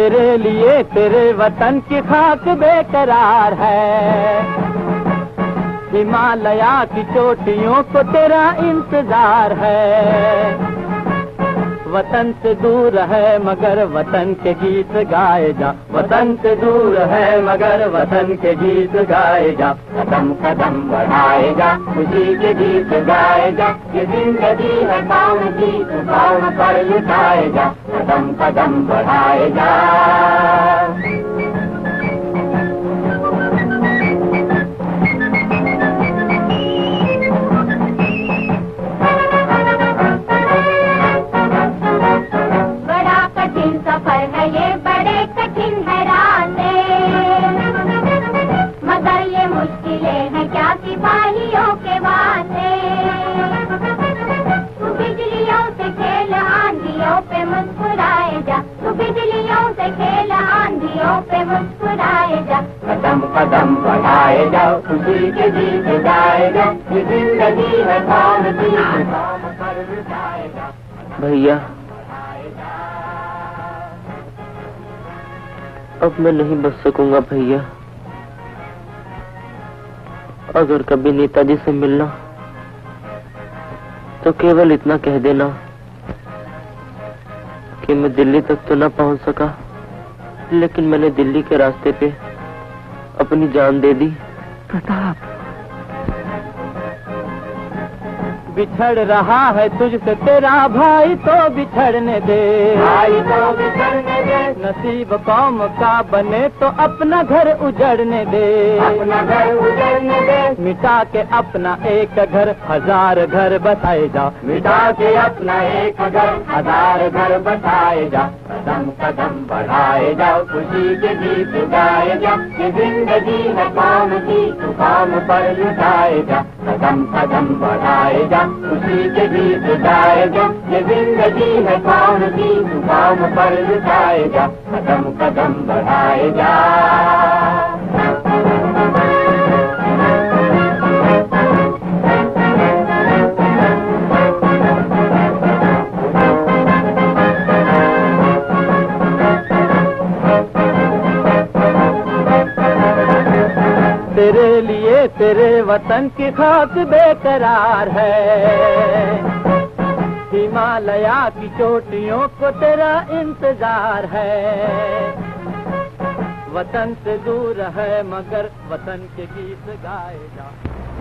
तेरे लिए तेरे वतन की खाक बेकरार है। हिमालया की चोटियों को तेरा इंतजार है। वतन से दूर है मगर वतन के गीत गाए जा। वतन से दूर है मगर वतन के गीत गाए जा। कदम कदम बढ़ाए जा, खुशी के गीत गाए जा। ये जिंदगी है कौन की, तू कौन पर लुटाए जा। कदम कदम बढ़ाए जा। सफर है ये, बड़े कठिन है रास्ते, मगर ये मुश्किलें हैं क्या सिपाहियों के वास्ते। तू बिजलियों से खेल, आंधियों पे मुस्कुराए जा। तू बिजलियों से खेल, आंधियों पे मुस्कुराए जा। कदम कदम बढ़ाए जाओ, खुशी के गीत गाए जा। ये जिंदगी है कौन सी, कौन पर लुटाए जा। भैया अब मैं नहीं बच सकूंगा भैया। अगर कभी नेताजी से मिलना तो केवल इतना कह देना कि मैं दिल्ली तक तो न पहुंच सका, लेकिन मैंने दिल्ली के रास्ते पे अपनी जान दे दी। प्रताप, बिछड़ रहा है तुझसे तेरा भाई तो बिछड़ने दे। भाई तो बिछड़ने दे। नसीब कौम का बने तो अपना घर उजड़ने दे। अपना घर उजड़ने दे। मिटा के अपना एक घर हजार घर बसाए जा। मिटा के अपना एक घर हजार घर बसाए जा। कदम कदम बढ़ाए जाओ, खुशी के गीत गाए जा। ये जिंदगी है कौन सी, तू कौम पर लुटाए जा। कदम कदम बढ़ाए जा, खुशी के गीत गाए जा। ये जिंदगी है कौन सी, तू कौम पर लुटाए जा। कदम कदम बढ़ाए जा। तेरे लिए तेरे वतन की खाक बेकरार है। हिमालया की चोटियों को तेरा इंतजार है। वतन से दूर है मगर वतन के गीत गाए जा।